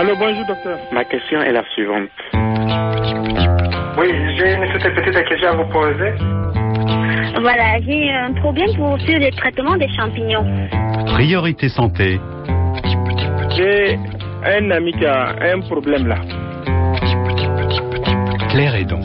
Allô, bonjour docteur. Ma question est la suivante. Oui, j'ai une toute petite question à vous poser. Voilà, j'ai un problème sur le traitement des champignons. Priorité santé. J'ai un ami qui a un problème là. Claire Hédon.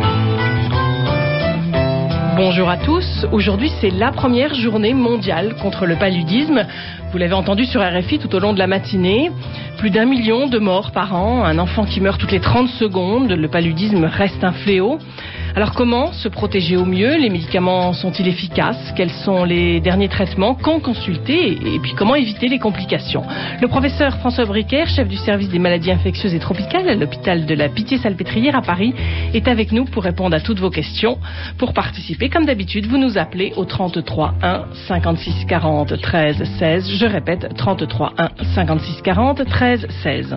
Bonjour à tous. Aujourd'hui, c'est la première journée mondiale contre le paludisme. Vous l'avez entendu sur RFI tout au long de la matinée. Plus d'1 million de morts par an, un enfant qui meurt toutes les 30 secondes. Le paludisme reste un fléau. Alors comment se protéger au mieux? Les médicaments sont-ils efficaces? Quels sont les derniers traitements? Quand consulter? Et puis comment éviter les complications? Le professeur François Briquer, chef du service des maladies infectieuses et tropicales à l'hôpital de la Pitié-Salpêtrière à Paris, est avec nous pour répondre à toutes vos questions. Pour participer, comme d'habitude, vous nous appelez au 33 1 56 40 13 16. Je répète, 33 1 56 40 13 16.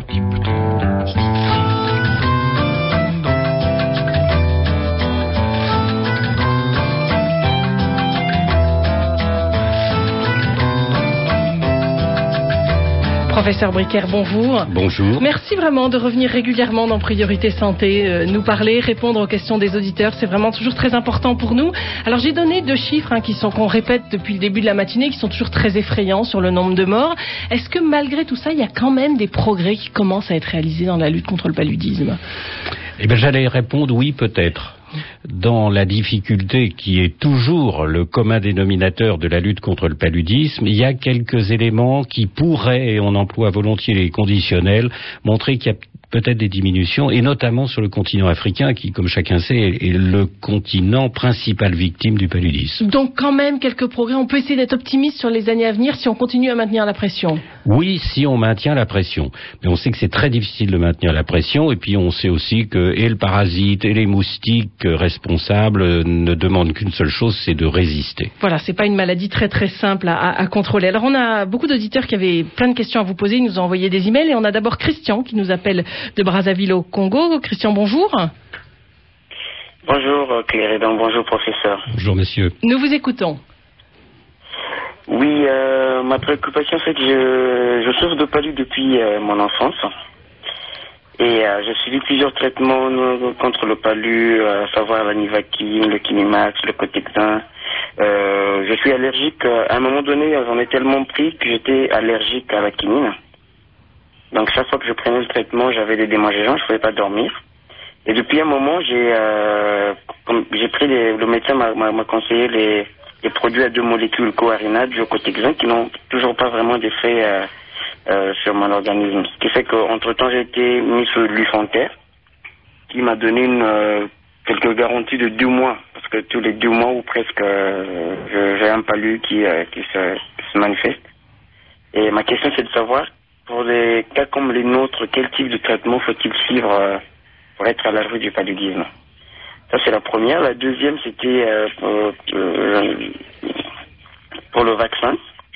Professeur Briquer, bonjour. Bonjour. Merci vraiment de revenir régulièrement dans Priorité Santé, nous parler, répondre aux questions des auditeurs. C'est vraiment toujours très important pour nous. Alors j'ai donné 2 chiffres qu'on répète depuis le début de la matinée, qui sont toujours très effrayants sur le nombre de morts. Est-ce que malgré tout ça, il y a quand même des progrès qui commencent à être réalisés dans la lutte contre le paludisme? Eh bien, j'allais répondre oui, peut-être. Dans la difficulté qui est toujours le commun dénominateur de la lutte contre le paludisme, il y a quelques éléments qui pourraient, et on emploie volontiers les conditionnels, montrer qu'il y a peut-être des diminutions, et notamment sur le continent africain, qui, comme chacun sait, est le continent principal victime du paludisme. Donc quand même quelques progrès, on peut essayer d'être optimiste sur les années à venir si on continue à maintenir la pression. Oui, si on maintient la pression. Mais on sait que c'est très difficile de maintenir la pression, et puis on sait aussi que et le parasite et les moustiques responsables ne demandent qu'une seule chose, c'est de résister. Voilà, c'est pas une maladie très très simple à contrôler. Alors on a beaucoup d'auditeurs qui avaient plein de questions à vous poser, ils nous ont envoyé des emails, et on a d'abord Christian qui nous appelle de Brazzaville au Congo. Christian, bonjour. Bonjour Claire Hédon, bonjour professeur. Bonjour monsieur. Nous vous écoutons. Oui, ma préoccupation c'est que je souffre de palu depuis mon enfance. Et j'ai suivi plusieurs traitements contre le palu, à savoir la Nivaquine, le Kinimax, le Cotexin. Je suis allergique, à un moment donné j'en ai tellement pris que j'étais allergique à la quinine. Donc chaque fois que je prenais le traitement, j'avais des démangeaisons, je ne pouvais pas dormir. Et depuis un moment, j'ai pris le médecin m'a conseillé les produits à 2 molécules coarinate, du Cotexin, qui n'ont toujours pas vraiment d'effet sur mon organisme. Ce qui fait qu'entre-temps, j'ai été mis sur Lufonter, qui m'a donné quelques garanties de 2 mois. Parce que tous les 2 mois ou presque, j'ai un palu qui se manifeste. Et ma question, c'est de savoir, pour des cas comme les nôtres, quel type de traitement faut-il suivre pour être à l'abri du paludisme? Ça, c'est la première. La deuxième, c'était pour le vaccin.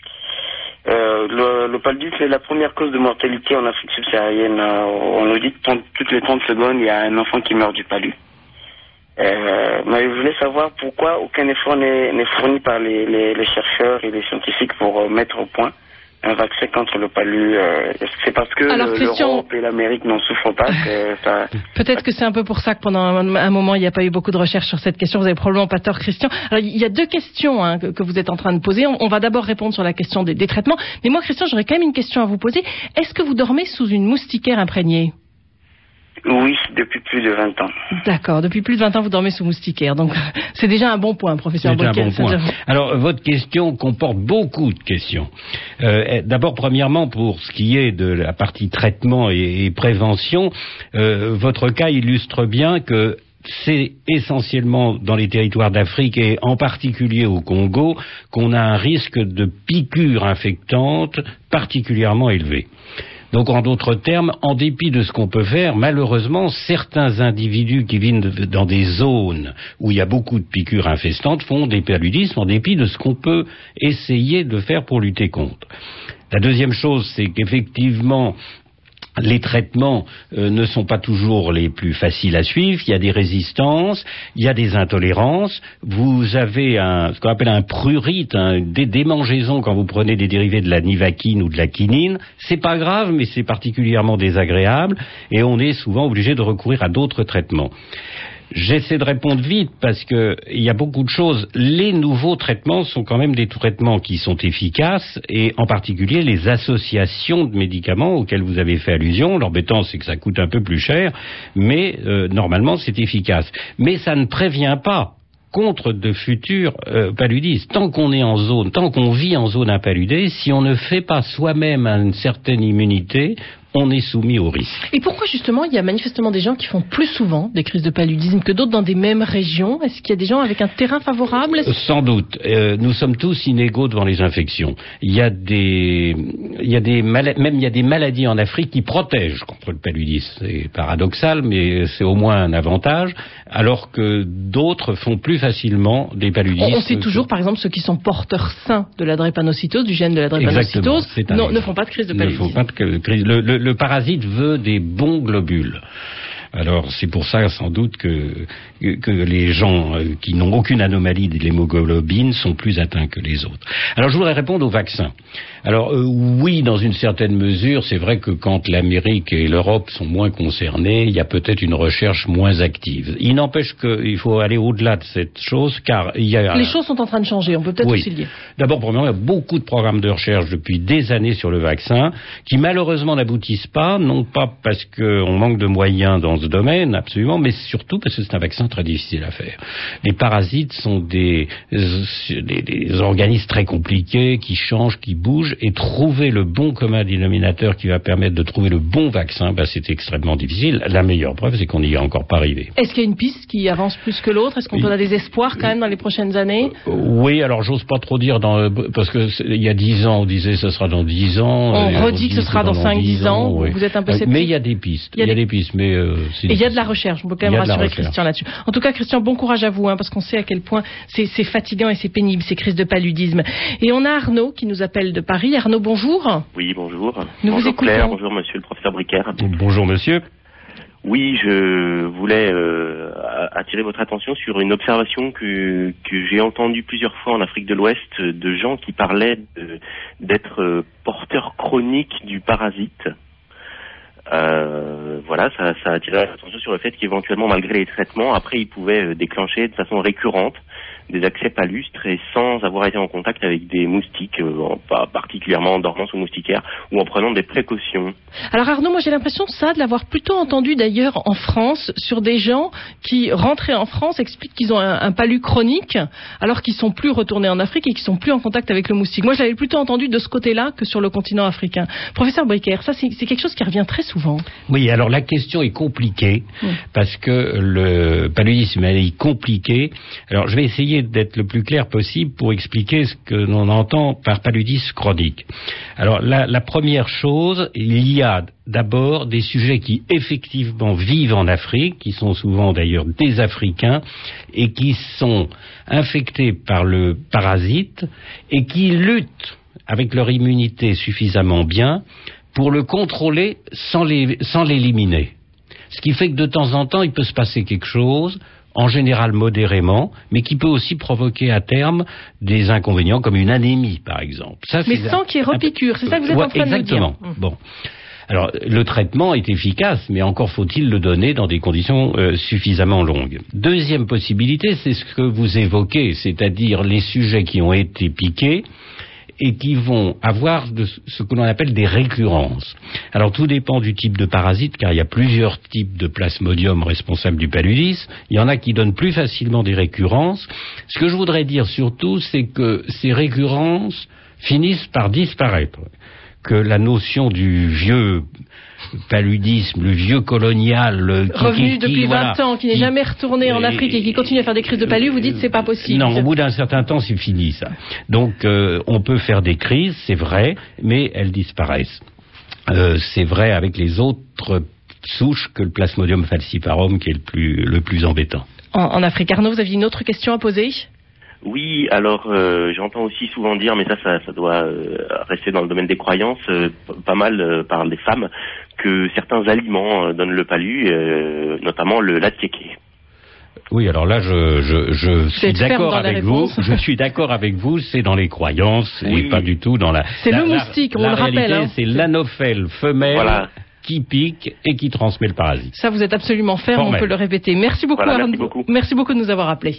Le paludisme est la première cause de mortalité en Afrique subsaharienne. On nous dit que toutes les 30 secondes, il y a un enfant qui meurt du palu. Mais je voulais savoir pourquoi aucun effort n'est fourni par les chercheurs et les scientifiques pour mettre au point un vaccin contre le palu. Est-ce que c'est parce que l'Europe et l'Amérique n'en souffrent pas que ça... Peut-être que c'est un peu pour ça que pendant un moment, il n'y a pas eu beaucoup de recherches sur cette question. Vous avez probablement pas tort, Christian. Alors, il y a 2 questions que vous êtes en train de poser. On va d'abord répondre sur la question des traitements. Mais moi, Christian, j'aurais quand même une question à vous poser. Est-ce que vous dormez sous une moustiquaire imprégnée? Oui, depuis plus de 20 ans. D'accord, depuis plus de 20 ans, vous dormez sous moustiquaire. Donc, c'est déjà un bon point, professeur Briquer. Alors, votre question comporte beaucoup de questions. D'abord, premièrement, pour ce qui est de la partie traitement et prévention, votre cas illustre bien que c'est essentiellement dans les territoires d'Afrique et en particulier au Congo qu'on a un risque de piqûres infectantes particulièrement élevé. Donc, en d'autres termes, en dépit de ce qu'on peut faire, malheureusement, certains individus qui vivent dans des zones où il y a beaucoup de piqûres infestantes font des paludismes en dépit de ce qu'on peut essayer de faire pour lutter contre. La deuxième chose, c'est qu'effectivement, les traitements ne sont pas toujours les plus faciles à suivre, il y a des résistances, il y a des intolérances, vous avez ce qu'on appelle un prurite, des démangeaisons quand vous prenez des dérivés de la nivaquine ou de la quinine, c'est pas grave mais c'est particulièrement désagréable et on est souvent obligé de recourir à d'autres traitements. J'essaie de répondre vite parce que il y a beaucoup de choses. Les nouveaux traitements sont quand même des traitements qui sont efficaces et en particulier les associations de médicaments auxquels vous avez fait allusion. L'embêtant c'est que ça coûte un peu plus cher, mais normalement c'est efficace. Mais ça ne prévient pas contre de futurs paludismes. Tant qu'on vit en zone impaludée, si on ne fait pas soi-même une certaine immunité, on est soumis au risque. Et pourquoi justement il y a manifestement des gens qui font plus souvent des crises de paludisme que d'autres dans des mêmes régions? Est-ce qu'il y a des gens avec un terrain favorable? Sans doute. Nous sommes tous inégaux devant les infections. Il y a des maladies en Afrique qui protègent contre le paludisme. C'est paradoxal, mais c'est au moins un avantage, alors que d'autres font plus facilement des paludismes. On sait toujours, par exemple, ceux qui sont porteurs sains de la drépanocytose, du gène de la drépanocytose, ne font pas de crise de paludisme. Ne font pas de crise. Le parasite veut des bons globules. Alors c'est pour ça sans doute que les gens qui n'ont aucune anomalie de l'hémoglobine sont plus atteints que les autres. Alors je voudrais répondre au vaccin. Alors oui, dans une certaine mesure, c'est vrai que quand l'Amérique et l'Europe sont moins concernées, il y a peut-être une recherche moins active. Il n'empêche qu'il faut aller au-delà de cette chose, car il y a... Les choses sont en train de changer, on peut peut-être aussi le dire. D'abord, premièrement, il y a beaucoup de programmes de recherche depuis des années sur le vaccin, qui malheureusement n'aboutissent pas, non pas parce qu'on manque de moyens dans ce domaine, absolument, mais surtout parce que c'est un vaccin très difficile à faire. Les parasites sont des organismes très compliqués, qui changent, qui bougent, et trouver le bon commun dénominateur qui va permettre de trouver le bon vaccin, c'est extrêmement difficile. La meilleure preuve, c'est qu'on n'y est encore pas arrivé. Est-ce qu'il y a une piste qui avance plus que l'autre? Est-ce qu'on a des espoirs quand même dans les prochaines années? Oui, alors j'ose pas trop dire, parce que il y a 10 ans, on disait ce sera dans 10 ans. On redit que ce sera dans 5-10 ans. Oui. Vous êtes un peu sceptique. Mais il y a des pistes. Il y a des pistes, mais et il y a de la recherche. On peut quand même rassurer Christian là-dessus. En tout cas, Christian, bon courage à vous, parce qu'on sait à quel point c'est fatigant et c'est pénible, ces crises de paludisme. Et on a Arnaud qui nous appelle de Paris. Arnaud, bonjour. Oui, bonjour. Bonjour Claire, bonjour monsieur le professeur Bricaire. Bonjour monsieur. Oui, je voulais attirer votre attention sur une observation que j'ai entendue plusieurs fois en Afrique de l'Ouest de gens qui parlaient d'être porteurs chroniques du parasite. Voilà, ça a attiré l'attention sur le fait qu'éventuellement, malgré les traitements, après, ils pouvaient déclencher de façon récurrente des accès palustres et sans avoir été en contact avec des moustiques, pas particulièrement en dormance ou moustiquaire, ou en prenant des précautions. Alors Arnaud, moi j'ai l'impression de l'avoir plutôt entendu d'ailleurs en France, sur des gens qui rentraient en France expliquent qu'ils ont un palu chronique, alors qu'ils sont plus retournés en Afrique et qu'ils sont plus en contact avec le moustique. Moi je l'avais plutôt entendu de ce côté-là que sur le continent africain. Professeur Bricaire, ça c'est quelque chose qui revient très souvent. Oui, alors la question est compliquée, parce que le paludisme est compliqué. Alors je vais essayer d'être le plus clair possible pour expliquer ce que l'on entend par paludisme chronique. Alors la première chose, il y a d'abord des sujets qui effectivement vivent en Afrique, qui sont souvent d'ailleurs des Africains, et qui sont infectés par le parasite, et qui luttent avec leur immunité suffisamment bien pour le contrôler sans l'éliminer. Ce qui fait que de temps en temps, il peut se passer quelque chose, en général modérément, mais qui peut aussi provoquer à terme des inconvénients comme une anémie, par exemple. Ça, mais sans qu'il y ait repiqûre, c'est ça que vous êtes en train de nous dire. Exactement. Bon. Alors, le traitement est efficace, mais encore faut-il le donner dans des conditions suffisamment longues. Deuxième possibilité, c'est ce que vous évoquez, c'est-à-dire les sujets qui ont été piqués et qui vont avoir ce que l'on appelle des récurrences. Alors tout dépend du type de parasite, car il y a plusieurs types de plasmodium responsables du paludisme. Il y en a qui donnent plus facilement des récurrences. Ce que je voudrais dire surtout, c'est que ces récurrences finissent par disparaître. Que la notion du vieux paludisme, le vieux colonial... Revenu depuis 20 ans, qui n'est jamais retourné en Afrique et qui continue à faire des crises de palu, vous dites c'est pas possible. Non, au bout d'un certain temps, c'est fini ça. Donc on peut faire des crises, c'est vrai, mais elles disparaissent. C'est vrai avec les autres souches que le Plasmodium falciparum qui est le plus embêtant. En Afrique. Arnaud, vous aviez une autre question à poser ? Oui, alors j'entends aussi souvent dire, mais ça doit rester dans le domaine des croyances, pas mal par les femmes, que certains aliments donnent le palu, notamment le lattiéké. Oui, alors là, je suis d'accord avec vous. réponses. Je suis d'accord avec vous. C'est dans les croyances et pas du tout dans la. C'est le moustique, on le rappelle. Réalité, c'est l'anophèle femelle qui pique et qui transmet le parasite. Ça, vous êtes absolument ferme. On peut le répéter. Merci beaucoup. Merci beaucoup de nous avoir appelés.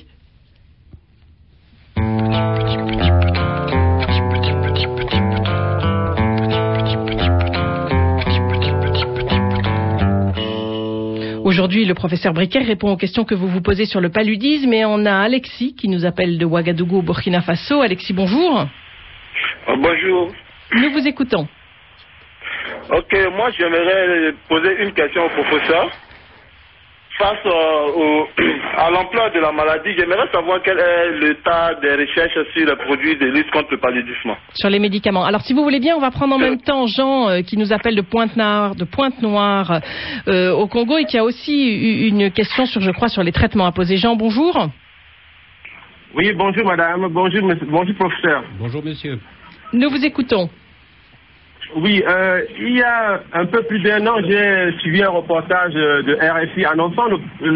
Aujourd'hui, le professeur Briquet répond aux questions que vous vous posez sur le paludisme et on a Alexis qui nous appelle de Ouagadougou, Burkina Faso. Alexis, bonjour. Bonjour. Nous vous écoutons. Ok, moi j'aimerais poser une question au professeur. Face à l'ampleur de la maladie, j'aimerais savoir quel est l'état des recherches sur les produits de lutte contre le paludisme. Sur les médicaments. Alors, si vous voulez bien, on va prendre en même temps Jean, qui nous appelle de Pointe-Noire, au Congo, et qui a aussi une question sur les traitements à poser. Jean, bonjour. Oui, bonjour madame, bonjour professeur. Bonjour monsieur. Nous vous écoutons. Oui, il y a un peu plus d'1 an, j'ai suivi un reportage de RFI annonçant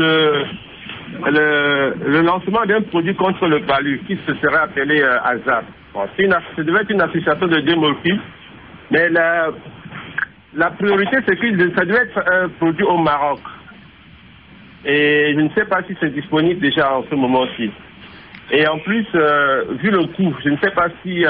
le lancement d'un produit contre le palu qui se serait appelé ASAP. Bon, ça devait être une association de démocratie, mais la priorité c'est que ça devait être un produit au Maroc. Et je ne sais pas si c'est disponible déjà en ce moment-ci. Et en plus, vu le coût, je ne sais pas si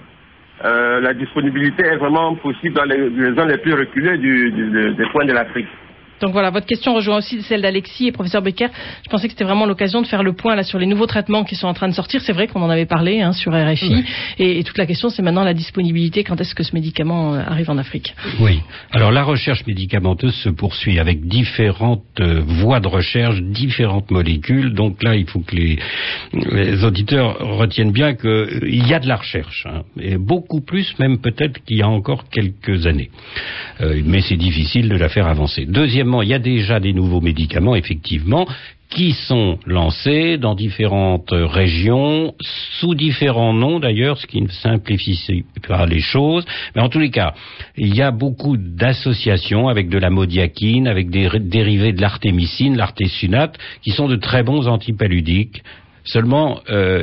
la disponibilité est vraiment possible dans les zones les plus reculées des coins de l'Afrique. Donc voilà, votre question rejoint aussi celle d'Alexis et professeur Becker. Je pensais que c'était vraiment l'occasion de faire le point là sur les nouveaux traitements qui sont en train de sortir. C'est vrai qu'on en avait parlé sur RFI. Ouais. Et toute la question, c'est maintenant la disponibilité. Quand est-ce que ce médicament arrive en Afrique? Oui. Alors la recherche médicamenteuse se poursuit avec différentes voies de recherche, différentes molécules. Donc là, il faut que les auditeurs retiennent bien qu'il y a de la recherche. Et beaucoup plus même peut-être qu'il y a encore quelques années. Mais c'est difficile de la faire avancer. Deuxièmement, il y a déjà des nouveaux médicaments, effectivement, qui sont lancés dans différentes régions, sous différents noms d'ailleurs, ce qui ne simplifie pas les choses. Mais en tous les cas, il y a beaucoup d'associations avec de la modiakine, avec des dérivés de l'artémisine, l'artésunate, qui sont de très bons antipaludiques. Seulement,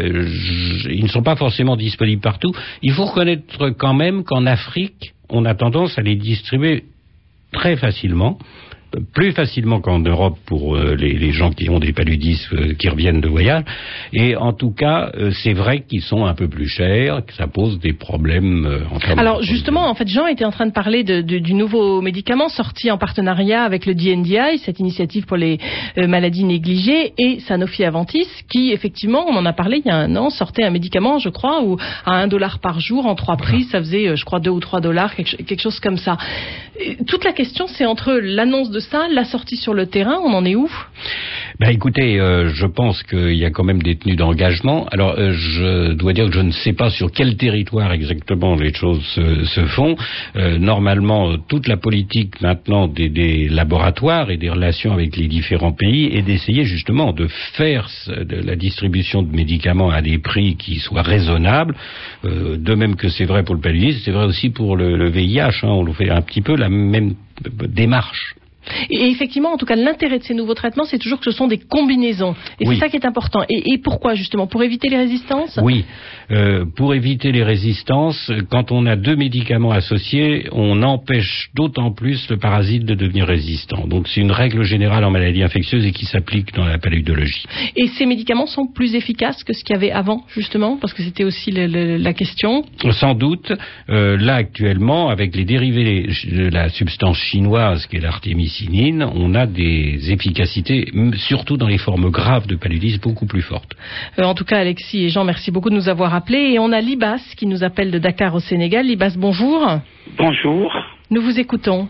ils ne sont pas forcément disponibles partout. Il faut reconnaître quand même qu'en Afrique, on a tendance à les distribuer très facilement, plus facilement qu'en Europe pour les gens qui ont des paludismes qui reviennent de voyage. Et en tout cas, c'est vrai qu'ils sont un peu plus chers, que ça pose des problèmes en termes. Alors justement, en fait, Jean était en train de parler du nouveau médicament sorti en partenariat avec le DNDi, cette initiative pour les maladies négligées, et Sanofi Aventis, qui effectivement, on en a parlé il y a 1 an, sortait un médicament, je crois, où à $1 par jour en 3 prises, ça faisait, je crois, $2 ou $3, quelque chose comme ça. Toute la question, c'est entre l'annonce de ça, la sortie sur le terrain, on en est où? Écoutez, je pense qu'il y a quand même des tenues d'engagement. Alors, je dois dire que je ne sais pas sur quel territoire exactement les choses se font. Normalement, toute la politique maintenant des laboratoires et des relations avec les différents pays est d'essayer justement de faire de la distribution de médicaments à des prix qui soient raisonnables. De même que c'est vrai pour le paludisme, c'est vrai aussi pour le VIH. On fait un petit peu la même démarche. Et effectivement, en tout cas, l'intérêt de ces nouveaux traitements, c'est toujours que ce sont des combinaisons. Et c'est ça qui est important. Et pourquoi, justement? Pour éviter les résistances? Oui. Pour éviter les résistances, quand on a 2 médicaments associés, on empêche d'autant plus le parasite de devenir résistant. Donc c'est une règle générale en maladies infectieuses et qui s'applique dans la paludologie. Et ces médicaments sont plus efficaces que ce qu'il y avait avant, justement? Parce que c'était aussi la question. Sans doute. Là, actuellement, avec les dérivés de la substance chinoise qui est l'artémisine, on a des efficacités, surtout dans les formes graves de paludisme, beaucoup plus fortes. En tout cas, Alexis et Jean, merci beaucoup de nous avoir appelés. Et on a Libas qui nous appelle de Dakar au Sénégal. Libas, bonjour. Bonjour. Nous vous écoutons.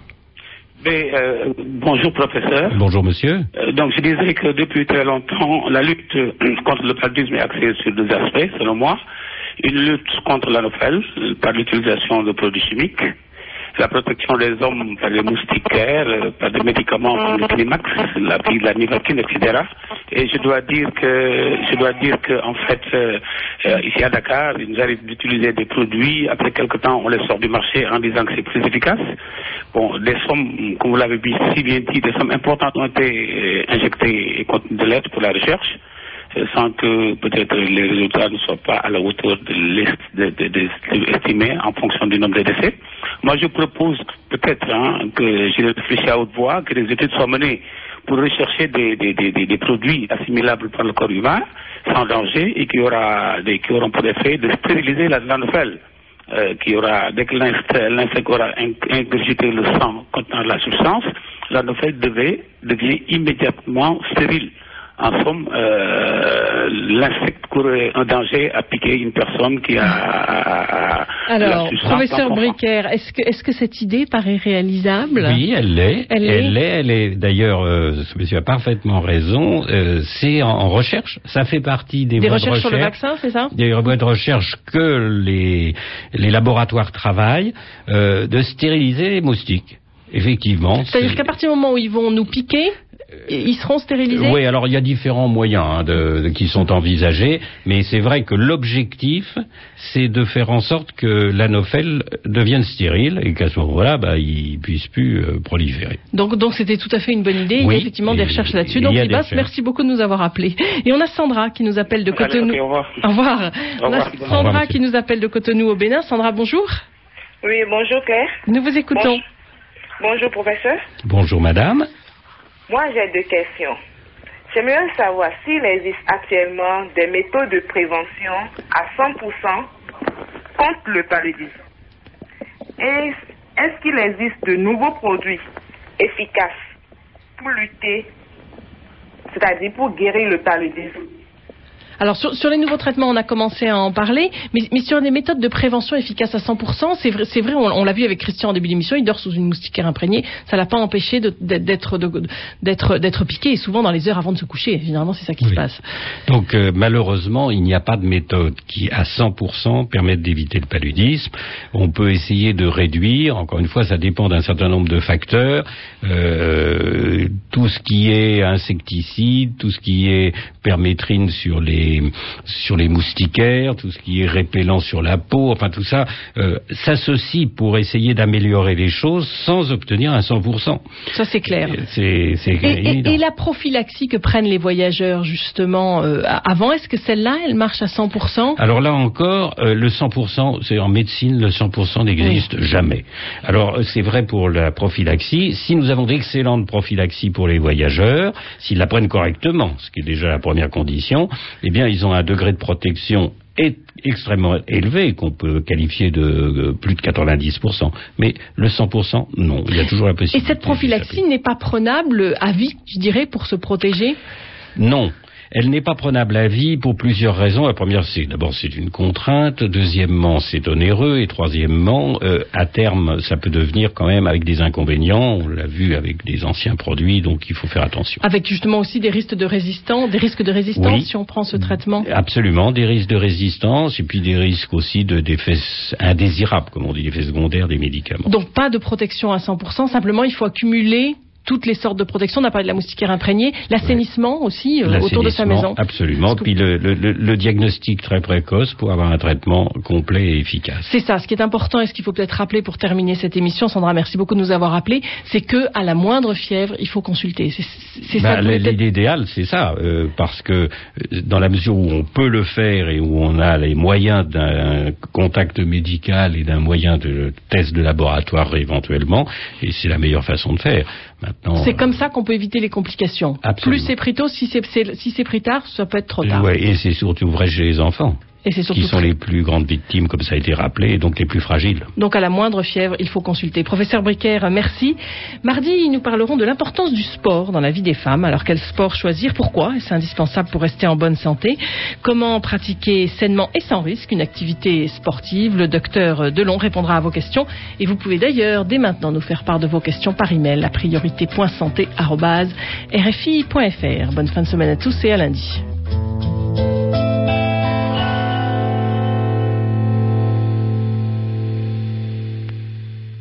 Bonjour professeur. Bonjour monsieur. Donc je disais que depuis très longtemps, la lutte contre le paludisme est axée sur 2 aspects, selon moi. Une lutte contre l'anophèle par l'utilisation de produits chimiques, la protection des hommes par les moustiquaires, par des médicaments comme le Climax, la nivaquine, etc. Et je dois dire que en fait, ici à Dakar, il nous arrive d'utiliser des produits. Après quelque temps, on les sort du marché en disant que c'est plus efficace. bon, des sommes, comme vous l'avez si bien dit, des sommes importantes ont été injectées et contenues de l'aide pour la recherche, sans que peut-être les résultats ne soient pas à la hauteur de estimés en fonction du nombre de décès. Moi, je propose peut-être que je réfléchisse à haute voix, que les études soient menées pour rechercher des produits assimilables par le corps humain, sans danger, et qui auront pour effet de stériliser la nouvelle. Qui aura, dès que l'insecte aura ingurgité le sang contenant la substance, la nouvelle devient immédiatement stérile. En somme, l'insecte courait un danger à piquer une personne qui a Alors, professeur Bricaire, est-ce que cette idée paraît réalisable? Oui, elle l'est. D'ailleurs, ce monsieur a parfaitement raison. C'est en recherche. Ça fait partie des voies de recherche sur le vaccin, c'est ça? Des voies de recherche que les laboratoires travaillent, de stériliser les moustiques. Effectivement. C'est-à-dire qu'à partir du moment où ils vont nous piquer, ils seront stérilisés? Oui, alors il y a différents moyens qui sont envisagés, mais c'est vrai que l'objectif, c'est de faire en sorte que l'anophèle devienne stérile et qu'à ce moment-là, il puisse plus proliférer. Donc c'était tout à fait une bonne idée. Il y a effectivement des recherches là-dessus. Donc Libas, merci beaucoup de nous avoir appelés. Et on a Sandra qui nous appelle de Cotonou. Allez, okay, au revoir. Au revoir. On a Sandra qui nous appelle de Cotonou au Bénin. Sandra, bonjour. Oui, bonjour Claire. Nous vous écoutons. Bonjour professeur. Bonjour madame. Moi, j'ai 2 questions. J'aimerais savoir s'il existe actuellement des méthodes de prévention à 100% contre le paludisme. Et est-ce qu'il existe de nouveaux produits efficaces pour lutter, c'est-à-dire pour guérir le paludisme? Alors sur les nouveaux traitements, on a commencé à en parler, mais sur des méthodes de prévention efficaces à 100%, c'est vrai, on l'a vu avec Christian en début d'émission, il dort sous une moustiquaire imprégnée, ça l'a pas empêché d'être piqué, et souvent dans les heures avant de se coucher. Généralement, c'est ça qui se passe. Donc malheureusement, il n'y a pas de méthode qui à 100% permette d'éviter le paludisme. On peut essayer de réduire. Encore une fois, ça dépend d'un certain nombre de facteurs. Tout ce qui est insecticide, tout ce qui est permétrine sur les moustiquaires, tout ce qui est répellent sur la peau, enfin tout ça s'associe pour essayer d'améliorer les choses sans obtenir un 100%. Ça c'est clair. Et la prophylaxie que prennent les voyageurs justement avant, est-ce que celle-là, elle marche à 100%? Alors là encore, le 100%, c'est en médecine, le 100% n'existe jamais. Alors c'est vrai pour la prophylaxie. Si nous avons d'excellentes prophylaxies pour les voyageurs, s'ils la prennent correctement, ce qui est déjà la première condition, eh bien, ils ont un degré de protection extrêmement élevé, qu'on peut qualifier de plus de 90%. Mais le 100%, non. Il y a toujours la possibilité. Et cette prophylaxie n'est pas prenable à vie, je dirais, pour se protéger? Non. Elle n'est pas prenable à vie pour plusieurs raisons. La première, d'abord, c'est une contrainte. Deuxièmement, c'est onéreux. Et troisièmement, à terme, ça peut devenir quand même avec des inconvénients. On l'a vu avec des anciens produits, donc il faut faire attention. Avec justement aussi des risques de résistance, oui, si on prend ce traitement. Absolument, des risques de résistance et puis des risques aussi d'effets indésirables, comme on dit, effets secondaires des médicaments. Donc pas de protection à 100%. Simplement, il faut accumuler toutes les sortes de protection. On a parlé de la moustiquaire imprégnée, l'assainissement aussi autour de sa maison. Absolument. Puis le diagnostic très précoce pour avoir un traitement complet et efficace. C'est ça. Ce qui est important et ce qu'il faut peut-être rappeler pour terminer cette émission, Sandra, merci beaucoup de nous avoir rappelé, c'est que à la moindre fièvre, il faut consulter. C'est ça. L'idéal, c'est ça, parce que dans la mesure où on peut le faire et où on a les moyens d'un contact médical et d'un moyen de test de laboratoire éventuellement, et c'est la meilleure façon de faire. Maintenant, c'est comme ça qu'on peut éviter les complications. Absolument. Plus c'est pris tôt, si c'est pris tard, ça peut être trop tard. Ouais, et c'est surtout vrai chez les enfants. Et c'est surtout qui sont les plus grandes victimes, comme ça a été rappelé, et donc les plus fragiles. Donc à la moindre fièvre, il faut consulter. Professeur Bricaire, merci. Mardi, nous parlerons de l'importance du sport dans la vie des femmes. Alors quel sport choisir? Pourquoi? Est-ce indispensable pour rester en bonne santé? Comment pratiquer sainement et sans risque une activité sportive? Le docteur Delon répondra à vos questions. Et vous pouvez d'ailleurs dès maintenant nous faire part de vos questions par email à priorité.santé@rfi.fr. Bonne fin de semaine à tous et à lundi.